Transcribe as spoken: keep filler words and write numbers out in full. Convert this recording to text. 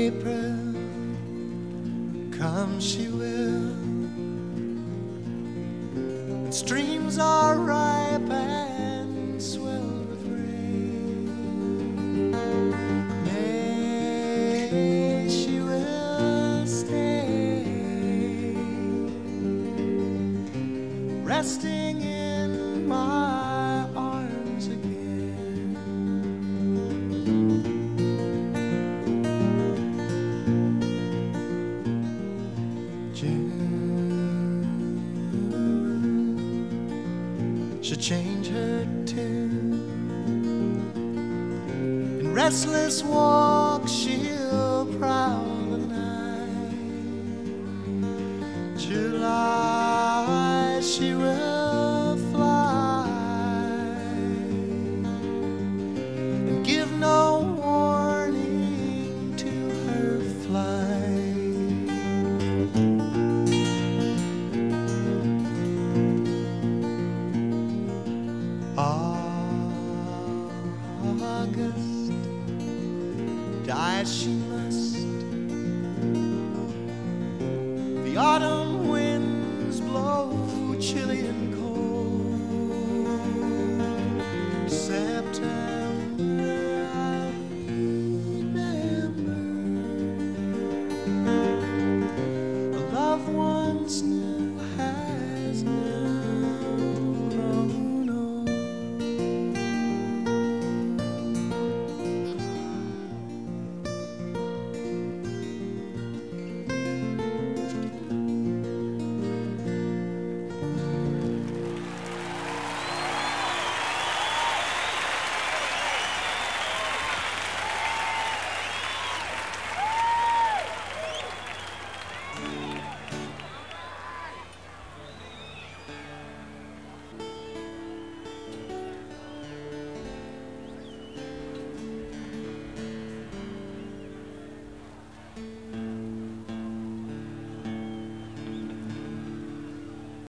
April, come she will, and streams are ripe and swell with rain. May she will stay, resting in my arms again. June should change her tune. In restless walks she'll prowl the night. July she will fly and give no warning to her flight. August dies she